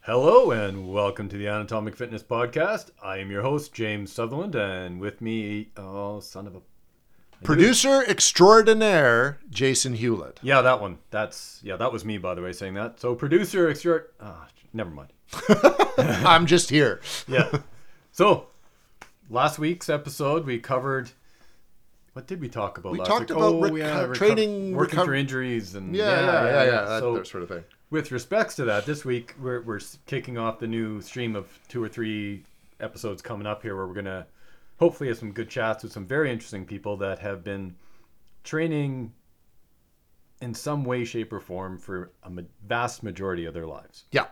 Hello and welcome to the Anatomic Fitness Podcast. I am your host, James Sutherland, and with me, oh, son of a... Producer extraordinaire, Jason Hewlett. Yeah, that one. That was me, by the way, saying that. So, producer extraordinaire... never mind. I'm just here. Yeah. So, last week's episode, we covered... What did we talk about We last talked week? about training... Working through injuries and... That So, sort of thing. with respects to that, this week we're kicking off the new stream of 2 or 3 episodes coming up here where we're going to hopefully have some good chats with some very interesting people that have been training in some way, shape, or form for a vast majority of their lives. Yeah.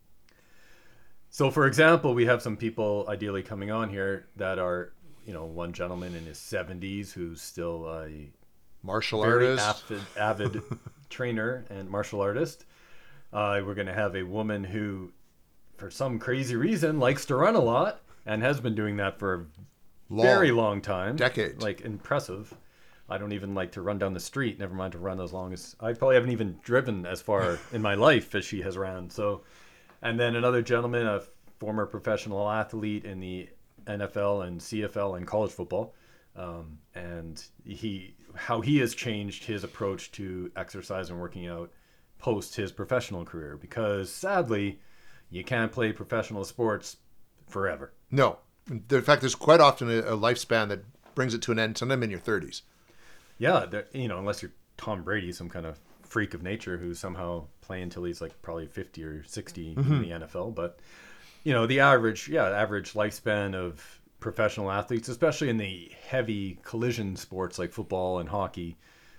So, for example, we have some people ideally coming on here that are, one gentleman in his 70s who's still a Martial very artist. avid trainer and martial artist. We're going to have a woman who, for some crazy reason, likes to run a lot and has been doing that for a very long time. Decades. Like, impressive. I don't even like to run down the street, never mind to run as long as... I probably haven't even driven as far in my life as she has ran. So, and then another gentleman, a former professional athlete in the NFL and CFL and college football. And how he has changed his approach to exercise and working out post his professional career, because sadly you can't play professional sports forever. No. In fact, there's quite often a lifespan that brings it to an end, sometime in your 30s. Yeah, unless you're Tom Brady, some kind of freak of nature who's somehow playing until he's like probably 50 or 60 in the NFL. But the average lifespan of professional athletes, especially in the heavy collision sports like football and hockey,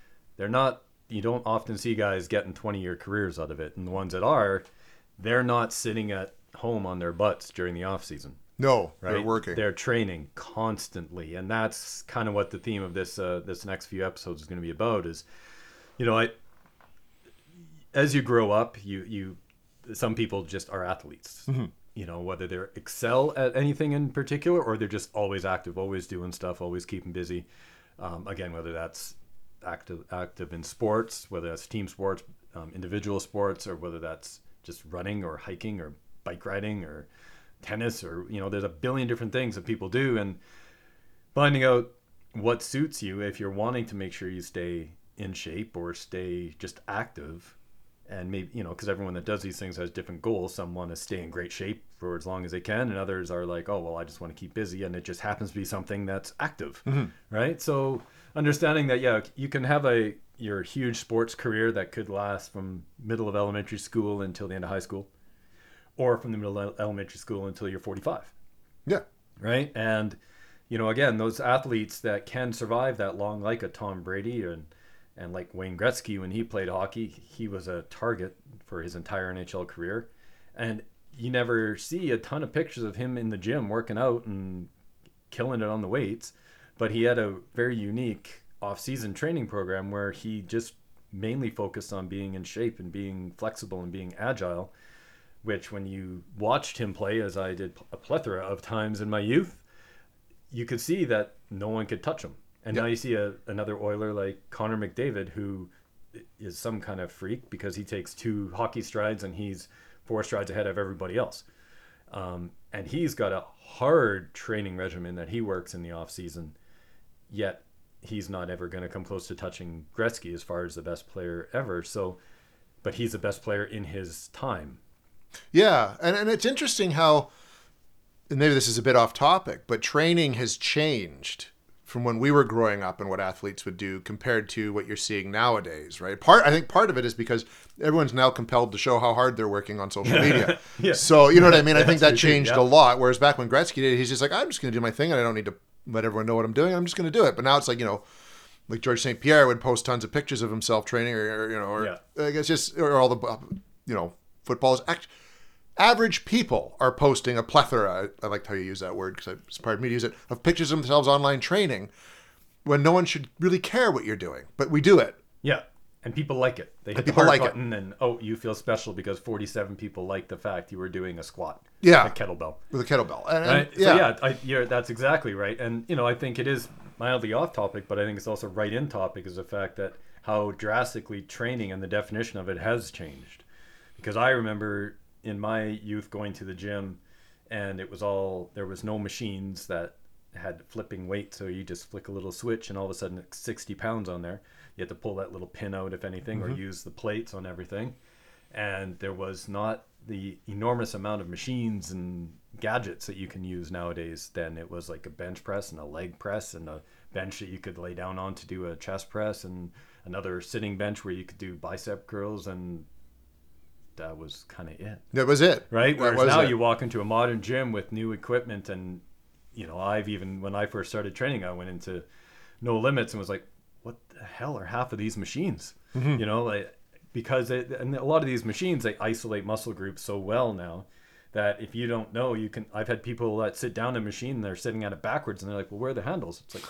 you don't often see guys getting 20-year careers out of it. And the ones that are, they're not sitting at home on their butts during the off season. No, right? they're working. They're training constantly. And that's kind of what the theme of this next few episodes is going to be about is, as you grow up, some people just are athletes. Mm-hmm. Whether they excel at anything in particular or they're just always active, always doing stuff, always keeping busy. Again, whether that's active in sports, whether that's team sports, individual sports, or whether that's just running or hiking or bike riding or tennis, or there's a billion different things that people do, and finding out what suits you if you're wanting to make sure you stay in shape or stay just active. And maybe because everyone that does these things has different goals. Some want to stay in great shape for as long as they can, and others are like, oh well, I just want to keep busy, and it just happens to be something that's active. Mm-hmm. Right? So understanding that you can have your huge sports career that could last from middle of elementary school until the end of high school, or from the middle of elementary school until you're 45. Yeah. Right? And again, those athletes that can survive that long, like a Tom Brady and like Wayne Gretzky, when he played hockey, he was a target for his entire NHL career. And you never see a ton of pictures of him in the gym working out and killing it on the weights. But he had a very unique off-season training program where he just mainly focused on being in shape and being flexible and being agile, which when you watched him play, as I did a plethora of times in my youth, you could see that no one could touch him. And Now you see another Oiler like Connor McDavid, who is some kind of freak because he takes 2 hockey strides and he's 4 strides ahead of everybody else. And he's got a hard training regimen that he works in the off season, yet he's not ever going to come close to touching Gretzky as far as the best player ever. So, but he's the best player in his time. Yeah. And it's interesting how, and maybe this is a bit off topic, but training has changed from when we were growing up and what athletes would do compared to what you're seeing nowadays, right? I think part of it is because everyone's now compelled to show how hard they're working on social media. Yeah. So, you know what I mean? I think that changed a lot. Whereas back when Gretzky did it, he's just like, I'm just going to do my thing and I don't need to let everyone know what I'm doing. I'm just going to do it. But now it's like, like George St. Pierre would post tons of pictures of himself training I guess just, or all the, footballs. Average people are posting a plethora, I liked how you use that word because it inspired me to use it, of pictures of themselves online training when no one should really care what you're doing. But we do it. Yeah. And people like it. They hit the people heart like button and, you feel special because 47 people like the fact you were doing a squat. Yeah. A kettlebell. With a kettlebell. Right? So that's exactly right. And, I think it is mildly off topic, but I think it's also right in topic is the fact that how drastically training and the definition of it has changed. Because I remember in my youth going to the gym, and there was no machines that had flipping weight, so you just flick a little switch and all of a sudden it's 60 pounds on there. You had to pull that little pin out if anything, or use the plates on everything. And there was not the enormous amount of machines and gadgets that you can use nowadays. Then it was like a bench press and a leg press and a bench that you could lay down on to do a chest press, and another sitting bench where you could do bicep curls, and that was kind of it. That was it. Right? Whereas now you walk into a modern gym with new equipment, and when I first started training, I went into No Limits and was like, what the hell are half of these machines? Because and a lot of these machines, they isolate muscle groups so well now that if you don't know, I've had people that sit down in a machine and they're sitting at it backwards and they're like, well, where are the handles? It's like,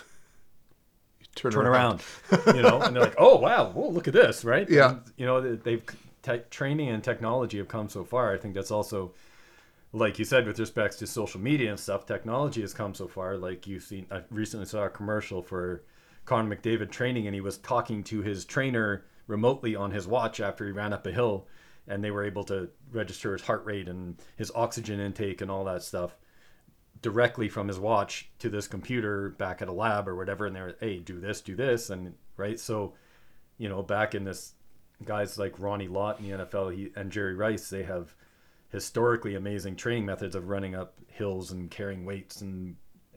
turn around. And they're like, oh, wow, well, look at this, right? Yeah. And, training and technology have come so far. I think that's also, like you said, with respects to social media and stuff, technology has come so far. Like I recently saw a commercial for Conor McDavid training, and he was talking to his trainer remotely on his watch after he ran up a hill, and they were able to register his heart rate and his oxygen intake and all that stuff directly from his watch to this computer back at a lab or whatever. And they're, hey, do this. And right. So, back in this, guys like Ronnie Lott in the NFL and Jerry Rice, they have historically amazing training methods of running up hills and carrying weights and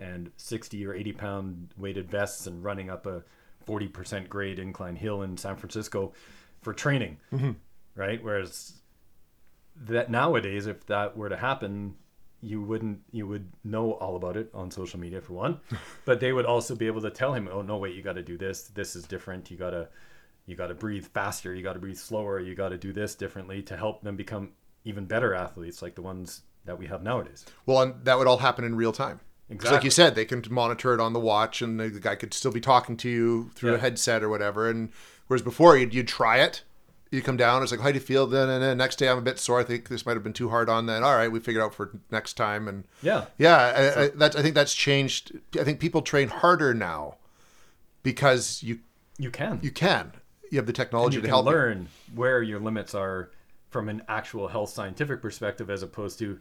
60 or 80 pound weighted vests and running up a 40% grade incline hill in San Francisco for training. Right. Whereas that nowadays, if that were to happen, you would know all about it on social media for one, but they would also be able to tell him, oh no, wait, you got to do this. This is different. You got to breathe faster. You got to breathe slower. You got to do this differently to help them become even better athletes like the ones that we have nowadays. Well, and that would all happen in real time. Exactly. Like you said, they can monitor it on the watch, and the guy could still be talking to you through a headset or whatever. And whereas before, you'd try it. You come down, it's like, how do you feel? Then next day I'm a bit sore. I think this might have been too hard on that. All right, we figured out for next time. And I think that's changed. I think people train harder now because you can. You have the technology to help learn where your limits are from an actual health scientific perspective, as opposed to,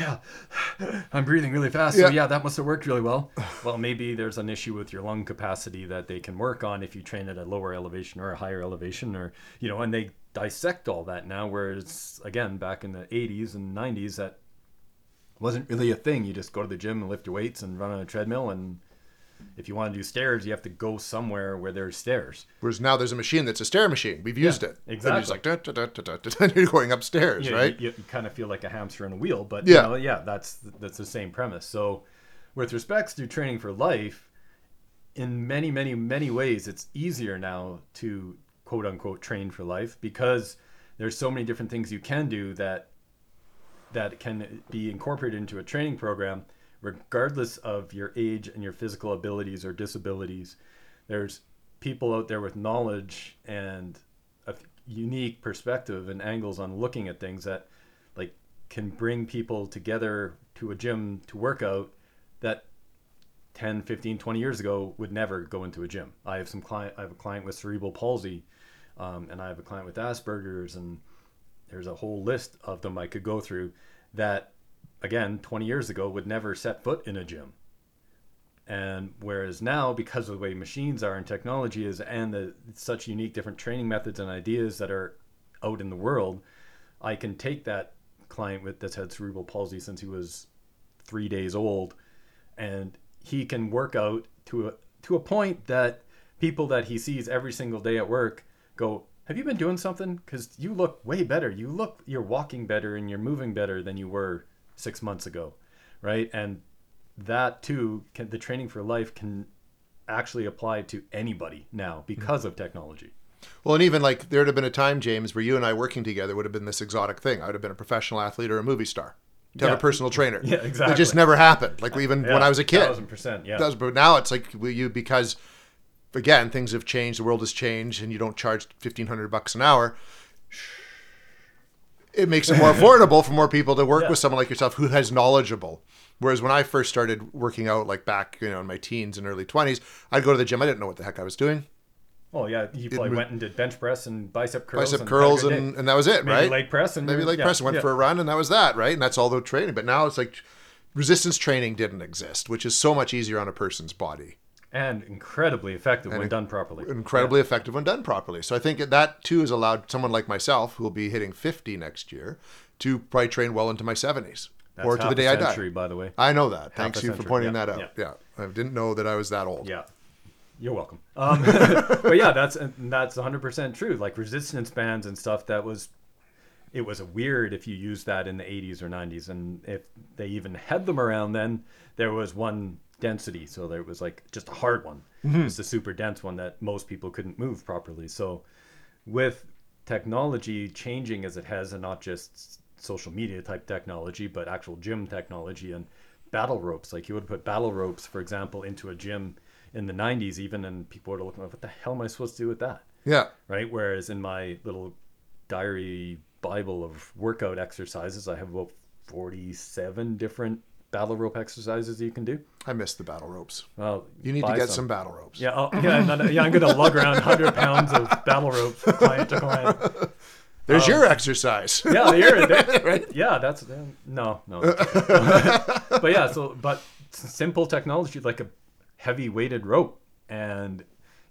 I'm breathing really fast. So that must have worked really well. Well, maybe there's an issue with your lung capacity that they can work on if you train at a lower elevation or a higher elevation, or, and they dissect all that now, whereas again, back in the 80s and 90s, that wasn't really a thing. You just go to the gym and lift your weights and run on a treadmill, and if you want to do stairs, you have to go somewhere where there's stairs. Whereas now there's a machine that's a stair machine. We've used it. Exactly. You're just like, you're going upstairs, right? You kind of feel like a hamster in a wheel, but that's the same premise. So with respects to training for life, in many, many, many ways, it's easier now to quote unquote train for life, because there's so many different things you can do that can be incorporated into a training program, regardless of your age and your physical abilities or disabilities. There's people out there with knowledge and a unique perspective and angles on looking at things that like can bring people together to a gym to work out that 10, 15, 20 years ago would never go into a gym. I have a client with cerebral palsy, and I have a client with Asperger's, and there's a whole list of them I could go through that, again, 20 years ago would never set foot in a gym. And whereas now, because of the way machines are and technology is, and such unique different training methods and ideas that are out in the world, I can take that client that's had cerebral palsy since he was 3 days old, and he can work out to a point that people that he sees every single day at work go, have you been doing something? Because you look way better. You're walking better and you're moving better than you were 6 months ago, right? And that too, the training for life can actually apply to anybody now because of technology. Well, and even like there'd have been a time, James, where you and I working together would have been this exotic thing. I would have been a professional athlete or a movie star to have a personal trainer. Yeah, exactly. It just never happened. Like even when I was a kid. 1,000%, yeah. But now it's like because again, things have changed, the world has changed, and you don't charge $1,500 an hour. It makes it more affordable for more people to work with someone like yourself who has knowledgeable. Whereas when I first started working out, like back in my teens and early 20s, I'd go to the gym. I didn't know what the heck I was doing. Oh yeah, he probably went and did bench press and bicep curls. And that was it, maybe right? Leg press and maybe leg press. Went for a run, and that was that, right? And that's all the training. But now it's like resistance training didn't exist, which is so much easier on a person's body. And incredibly effective when done properly. Incredibly effective when done properly. So I think that too has allowed someone like myself, who will be hitting 50 next year, to probably train well into my 70s. That's or to the day I die. By the way. I know that. Thanks you for pointing that out. Yeah. I didn't know that I was that old. Yeah. You're welcome. But yeah, that's 100% true. Like resistance bands and stuff, it was weird if you used that in the 80s or 90s. And if they even had them around then, there was one density. So there was like just a hard one. It's a super dense one that most people couldn't move properly. So with technology changing as it has, and not just social media type technology, but actual gym technology and battle ropes. Like you would put battle ropes, for example, into a gym in the 90s even, and people were looking like, what the hell am I supposed to do with that? Yeah. Right? Whereas in my little diary Bible of workout exercises, I have about 47 different battle rope exercises you can do. I miss the battle ropes. Well, you need to get some battle ropes. Yeah, I'm going to lug around 100 pounds of battle ropes client to client. There's your exercise. Yeah, right? Yeah, that's no. But yeah, but simple technology like a heavy weighted rope, and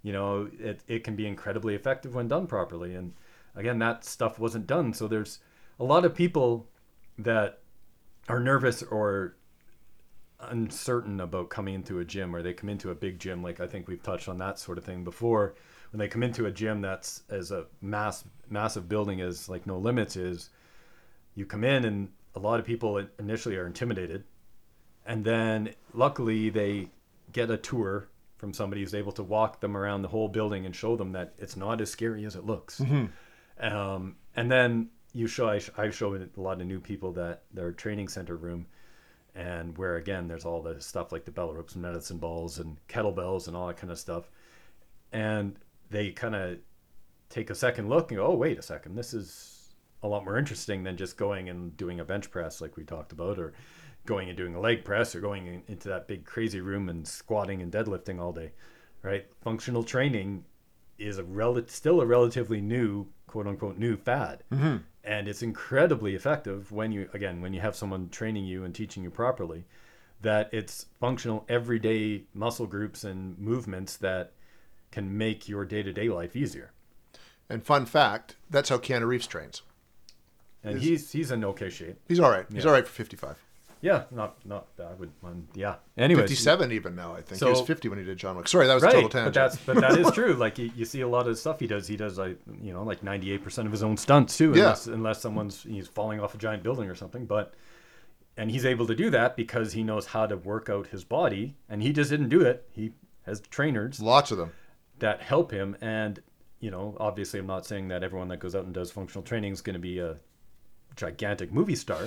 it can be incredibly effective when done properly. And again, that stuff wasn't done. So there's a lot of people that are nervous or uncertain about coming into a gym, or they come into a big gym. Like I think we've touched on that sort of thing before. When they come into a gym that's as a massive building as like No Limits is, you come in and a lot of people initially are intimidated, and then luckily they get a tour from somebody who's able to walk them around the whole building and show them that it's not as scary as it looks. And then I show a lot of new people that their training center room, and where again there's all the stuff like the bell ropes and medicine balls and kettlebells and all that kind of stuff, and they kind of take a second look and go, oh, wait a second, this is a lot more interesting than just going and doing a bench press like we talked about, or going and doing a leg press, or going into that big crazy room and squatting and deadlifting all day, right? Functional training is still a relatively new, quote unquote, new fad. And it's incredibly effective when you have someone training you and teaching you properly, that it's functional everyday muscle groups and movements that can make your day-to-day life easier. And fun fact, that's how Keanu Reeves trains. And he's in okay shape. He's all right. He's all right for 55. Yeah, not I would. Yeah. Anyways, 57 even now. I think he was 50 when he did John Wick. Sorry, that was a total tangent. But that is true. Like you see a lot of stuff he does. He does like 98% of his own stunts too, unless he's falling off a giant building or something. And he's able to do that because he knows how to work out his body, and he just didn't do it. He has trainers, lots of them, that help him. And obviously, I'm not saying that everyone that goes out and does functional training is going to be a gigantic movie star,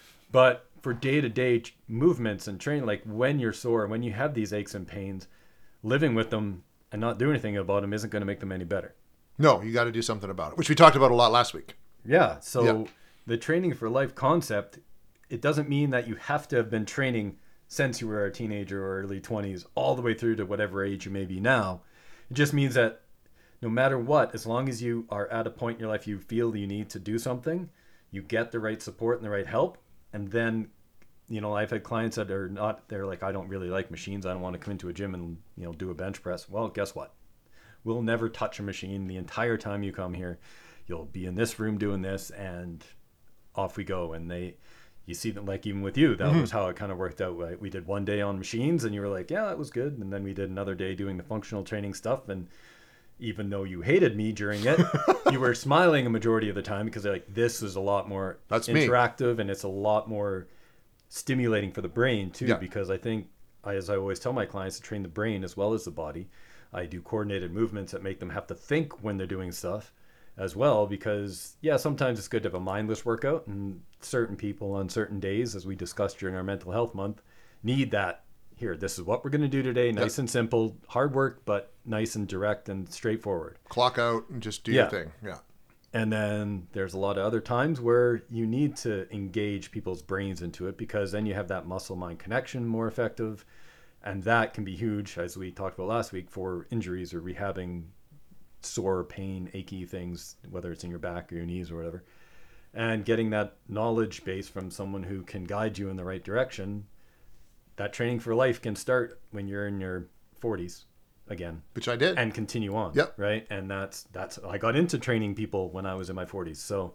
but for day-to-day movements and training, like when you're sore, when you have these aches and pains, living with them and not doing anything about them isn't going to make them any better. No, you got to do something about it, which we talked about a lot last week. Yeah. So the training for life concept, it doesn't mean that you have to have been training since you were a teenager or early 20s all the way through to whatever age you may be now. It just means that no matter what, as long as you are at a point in your life you feel you need to do something, you get the right support and the right help. And then, I've had clients that are they're like, I don't really like machines. I don't want to come into a gym and, do a bench press. Well, guess what? We'll never touch a machine the entire time you come here. You'll be in this room doing this, and off we go. And you see them, like even with you, that was how it kind of worked out. Right? We did one day on machines and you were like, yeah, that was good. And then we did another day doing the functional training stuff. And even though you hated me during it, you were smiling a majority of the time because like, this is a lot more interactive and it's a lot more stimulating for the brain too. Yeah. Because I think, as I always tell my clients, to train the brain as well as the body, I do coordinated movements that make them have to think when they're doing stuff as well. Because sometimes it's good to have a mindless workout, and certain people on certain days, as we discussed during our mental health month, need that. Here, this is what we're going to do today. Nice and simple, hard work, but nice and direct and straightforward. Clock out and just do your thing. Yeah. And then there's a lot of other times where you need to engage people's brains into it, because then you have that muscle-mind connection more effective. And that can be huge, as we talked about last week, for injuries or rehabbing sore, pain, achy things, whether it's in your back or your knees or whatever. And getting that knowledge base from someone who can guide you in the right direction, that training for life can start when you're in your 40s again. Which I did. And continue on. Yep. Right? And that's I got into training people when I was in my 40s. So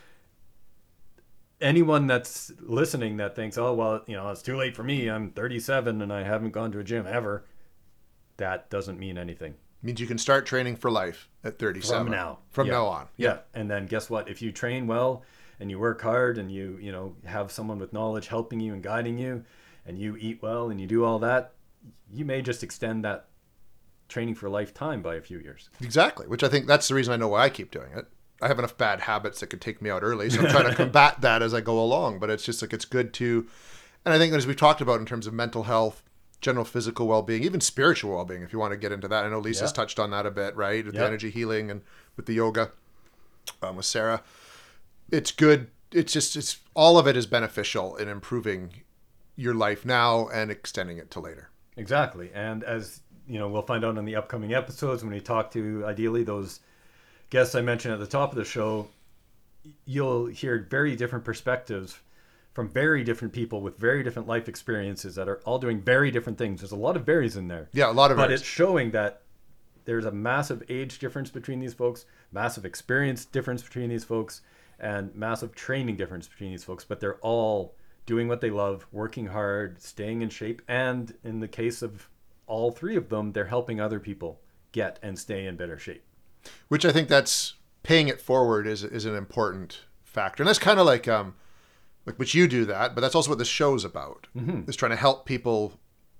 anyone that's listening that thinks, oh, well, it's too late for me. I'm 37 and I haven't gone to a gym ever. That doesn't mean anything. Means you can start training for life at 37. From now on. Yeah. And then guess what? If you train well and you work hard and you have someone with knowledge helping you and guiding you, and you eat well and you do all that, you may just extend that training for lifetime by a few years. Exactly. Which I think that's the reason I know why I keep doing it. I have enough bad habits that could take me out early. So I'm trying to combat that as I go along. But it's just like, it's good to, and I think as we've talked about in terms of mental health, general physical well-being, even spiritual well-being, if you want to get into that. I know Lisa's touched on that a bit, right? With the energy healing and with the yoga with Sarah. It's good. It's all of it is beneficial in improving your life now and extending it to later. Exactly. And as we'll find out in the upcoming episodes when we talk to, ideally, those guests I mentioned at the top of the show, you'll hear very different perspectives from very different people with very different life experiences that are all doing very different things. There's a lot of berries in there. Yeah, a lot of But berries. It's showing that there's a massive age difference between these folks, massive experience difference between these folks, and massive training difference between these folks. But they're all doing what they love, working hard, staying in shape. And in the case of all three of them, they're helping other people get and stay in better shape. Which I think that's paying it forward is an important factor. And that's kind of like which you do that, but that's also what this show's about. Mm-hmm. Is trying to help people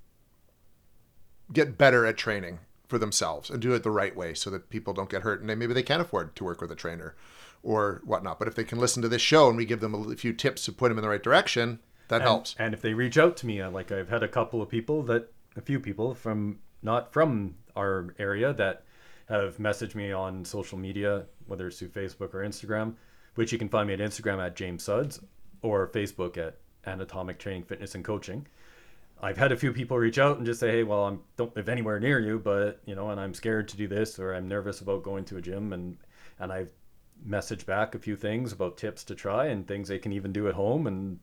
get better at training for themselves and do it the right way so that people don't get hurt and maybe they can't afford to work with a trainer or whatnot. But if they can listen to this show and we give them a few tips to put them in the right direction, that helps. And if they reach out to me, like I've had a few people not from our area that have messaged me on social media, whether it's through Facebook or Instagram, which you can find me at Instagram at James Sudds or Facebook at Anatomic Training, Fitness and Coaching. I've had a few people reach out and just say, hey, well, I don't live anywhere near you, but, and I'm scared to do this, or I'm nervous about going to a gym. And I've messaged back a few things about tips to try and things they can even do at home. And,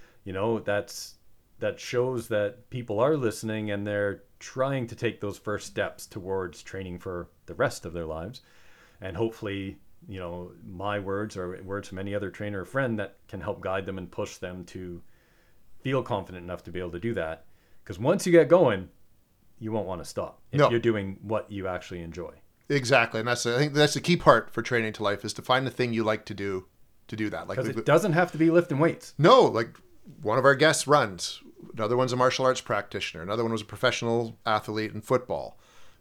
that shows that people are listening and they're trying to take those first steps towards training for the rest of their lives. And hopefully, my words or words from any other trainer or friend that can help guide them and push them to feel confident enough to be able to do that. Because once you get going, you won't want to stop if you're doing what you actually enjoy. Exactly. And I think that's the key part for Training to Life is to find the thing you like to do that. Because it doesn't have to be lifting weights. No, like one of our guests runs. Another one's a martial arts practitioner. Another one was a professional athlete in football.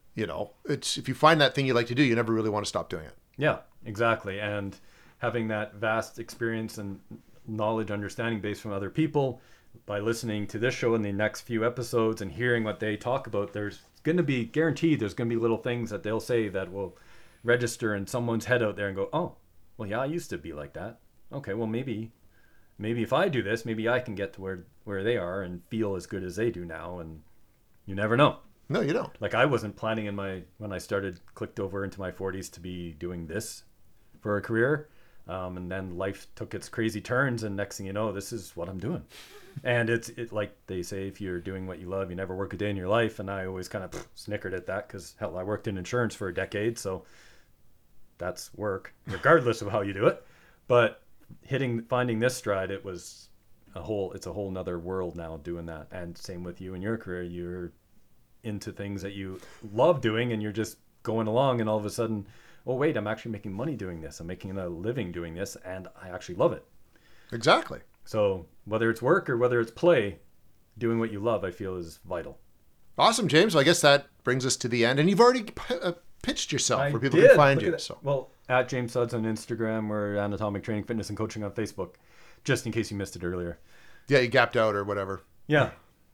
It's if you find that thing you like to do, you never really want to stop doing it. Yeah, exactly. And having that vast experience and knowledge, understanding base from other people, by listening to this show in the next few episodes and hearing what they talk about, there's going to be little things that they'll say that will register in someone's head out there and go, oh, well, yeah, I used to be like that. Okay, well, maybe if I do this, maybe I can get to where they are and feel as good as they do now. And you never know. No, you don't. Like I wasn't planning when I clicked over into my 40s to be doing this for a career. And then life took its crazy turns, and next thing you know, this is what I'm doing. And it's like they say, if you're doing what you love, you never work a day in your life. And I always kind of snickered at that because, hell, I worked in insurance for a decade. So that's work, regardless of how you do it. But finding this stride, it's a whole nother world now doing that. And same with you in your career. You're into things that you love doing and you're just going along, and all of a sudden, oh wait, I'm actually making money doing this. I'm making a living doing this, and I actually love it. Exactly. So whether it's work or whether it's play, doing what you love, I feel, is vital. Awesome, James. Well, I guess that brings us to the end, and you've already pitched yourself where people can find you. So. Well, at James Sudds on Instagram or Anatomic Training, Fitness and Coaching on Facebook, just in case you missed it earlier. Yeah, you gapped out or whatever. Yeah.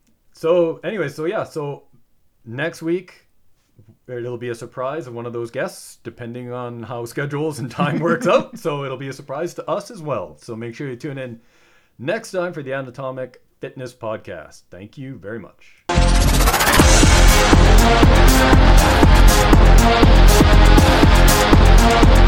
So anyway, so next week, it'll be a surprise of one of those guests, depending on how schedules and time works out. So it'll be a surprise to us as well. So make sure you tune in next time for the Anatomic Fitness Podcast. Thank you very much. Bye.